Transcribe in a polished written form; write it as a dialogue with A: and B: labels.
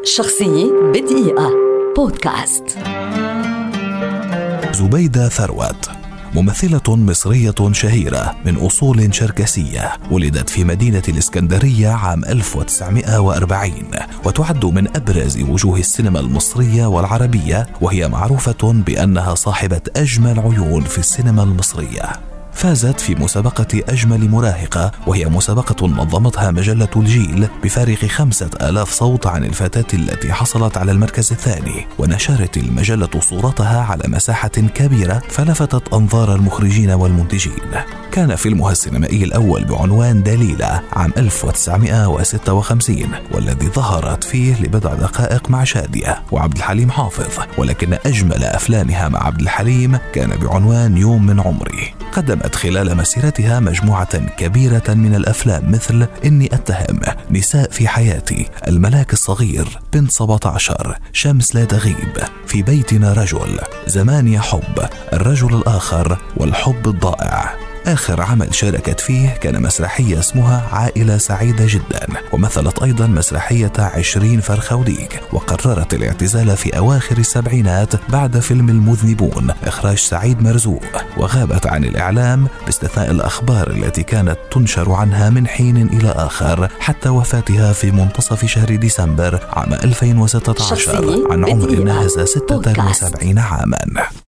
A: شخصية بدقيقة بودكاست.
B: زبيدة ثروت ممثلة مصرية شهيرة من أصول شركسية، ولدت في مدينة الإسكندرية عام 1940، وتعد من أبرز وجوه السينما المصرية والعربية، وهي معروفة بأنها صاحبة أجمل عيون في السينما المصرية. فازت في مسابقة أجمل مراهقة، وهي مسابقة نظمتها مجلة الجيل بفارق 5000 صوت عن الفتاة التي حصلت على المركز الثاني، ونشرت المجلة صورتها على مساحة كبيرة فلفتت أنظار المخرجين والمنتجين. كان فيلمها السينمائي الأول بعنوان دليلة عام 1956، والذي ظهرت فيه لبضع دقائق مع شادية وعبد الحليم حافظ، ولكن أجمل أفلامها مع عبد الحليم كان بعنوان يوم من عمري. قدمت خلال مسيرتها مجموعة كبيرة من الأفلام مثل إني أتهم، نساء في حياتي، الملاك الصغير، بنت 17، شمس لا تغيب، في بيتنا رجل، زمان يا حب، الرجل الآخر، والحب الضائع. آخر عمل شاركت فيه كان مسرحية اسمها عائلة سعيدة جدا، ومثلت أيضا مسرحية 20 فرخة وديك، وقررت الاعتزال في أواخر السبعينات بعد فيلم المذنبون إخراج سعيد مرزوق، وغابت عن الإعلام باستثناء الأخبار التي كانت تنشر عنها من حين إلى آخر حتى وفاتها في منتصف شهر ديسمبر عام 2016 عن عمر ناهز 76 عاما.